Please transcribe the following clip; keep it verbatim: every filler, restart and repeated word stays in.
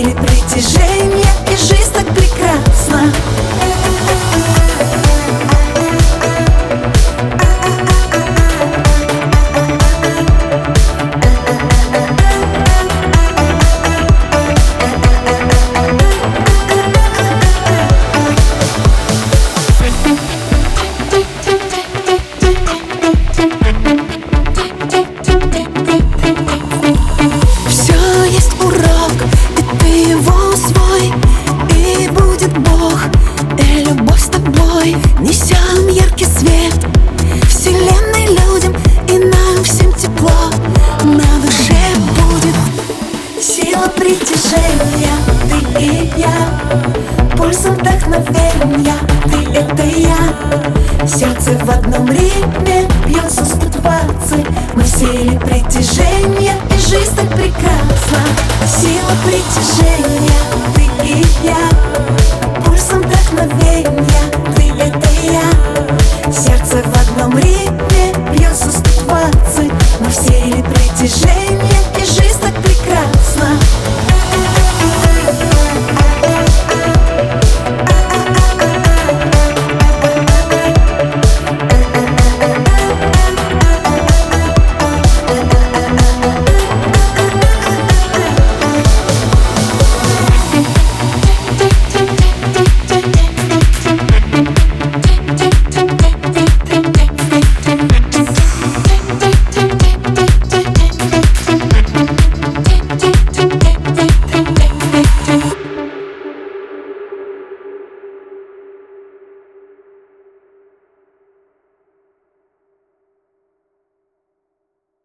силе притяжения, и жизнь так прекрасна. Несем яркий свет вселенной людям, и нам всем тепло. На душе будет сила притяжения. Ты и я, пульсом вдохновения. Ты — это я. Сердце в одном ритме бьется сто двадцать. Мы в силе притяжения, и жизнь так прекрасна. Сила притяжения. Ты и я, пульсом вдохновения.